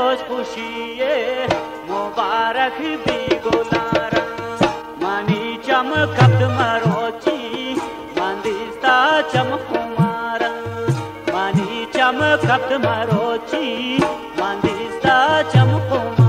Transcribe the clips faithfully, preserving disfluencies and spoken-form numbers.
रोज खुशिये मुबारक भी गुलारा मनी चमकत मरोची मंदिस्ता चमकुमारा मनी चमकत मरोची मंदिस्ता चमकुमारा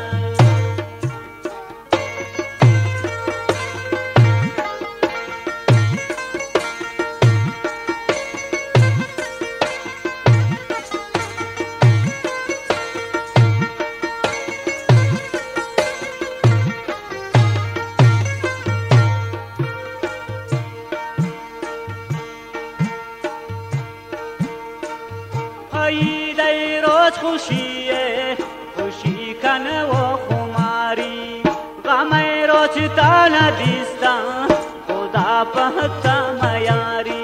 दई रोज खुशी खुशी कन वो खुमारी गम रोज ताना दिसता खुदा पहता मयारी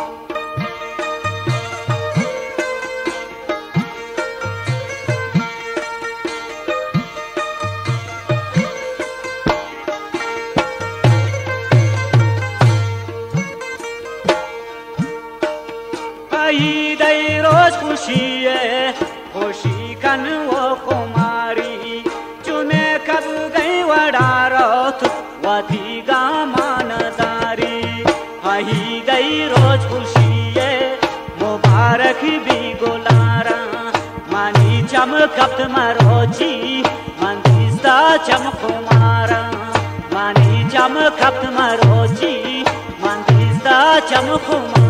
दई रोज खुशी खुशी कन वो कुमारी चुने कब गई वडारोत वती गामानदारी हही दई रोज खुशी मुबारक भी गुलारा मानी चमकत मरोची मंदिस्ता चमकुमारा मानी चमकत मरोची मंदिस्ता चमकुमारा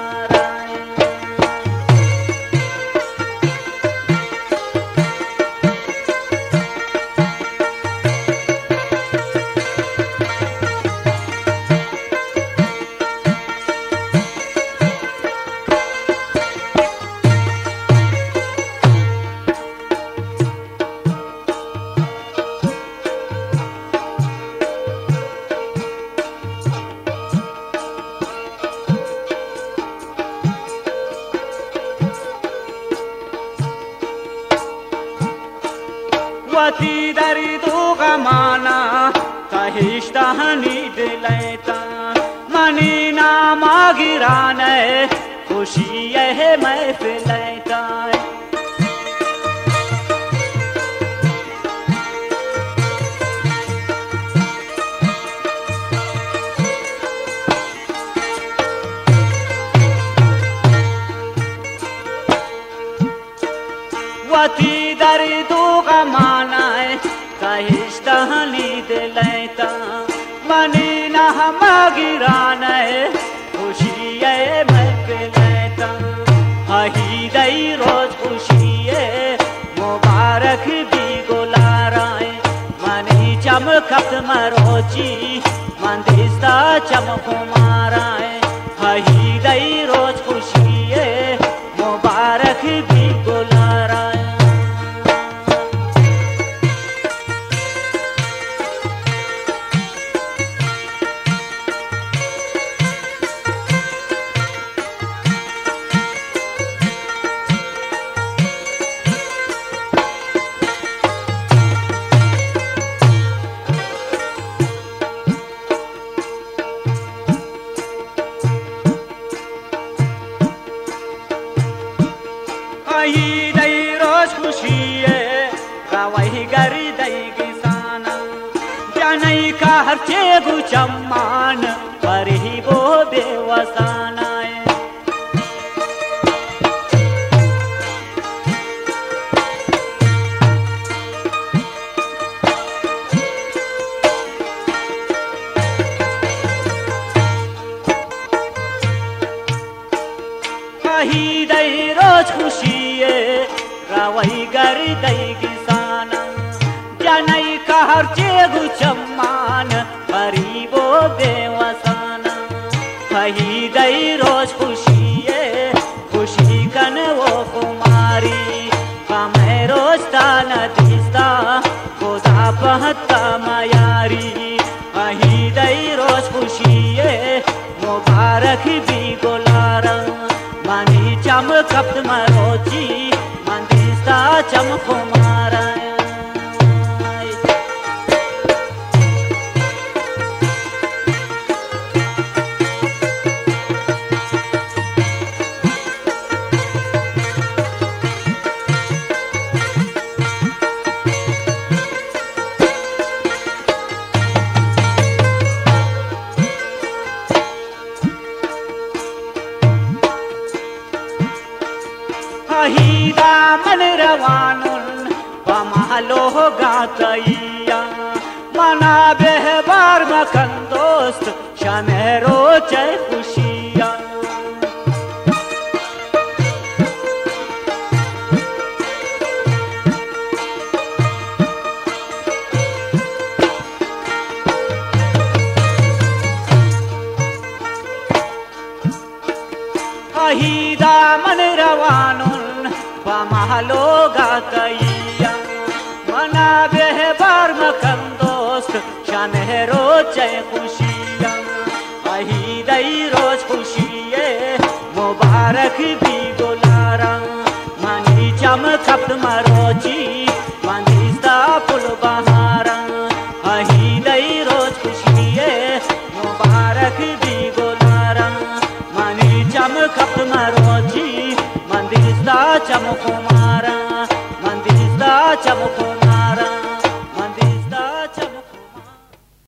वती दरी दो गमाना तहिश्तहनी दिलैता मनी ना मागिरान खुशी यह महफिलैता वती दरी दो गमाना तहिश्तहनी दिलैता मनी ना मागिरान खुशी ये महफिलैता हही दई रोज खुशी मुबारक भी गुलारा मनी चमकत मरोची मंदिस्ता चमकुमारा हही दई रोज खुशी मुबारक भी गुलारा ही दई रोज खुशी रवही गरी दई किसाना जनई का हर चेगु चम्मान पर ही वो बेवसाना ही दई रोज खुशी रवही गरी दई किसाना जनई का हर चेगु चम्मान परी वो बेवसाना हही दई रोज खुशी खुशी कन वो कुमारी हमें रोज ताना दिसता खुदा पहता मयारी हही दई रोज खुशी मुबारक भी गुलारा मनी चमकत मरोची मंदिस्ता चमकुमारा महलो गातैया मना बेहबार मखन दोस्त शमेरो चै खुशिया अहिदा मन रवानुन महलो गातैया मना बेहबार मखन दोस्त शमेरो चै खुशिया अहिदई रोज खुशिये मुबारक भी बोलारा मनी चमकत मरोची मंदिस्ता फुल बहारा अहिदई रोज खुशिये मुबारक भी बोलारा मनी चमकत मरोची मंदिस्ता चमको मारा मंदिस्ता चमको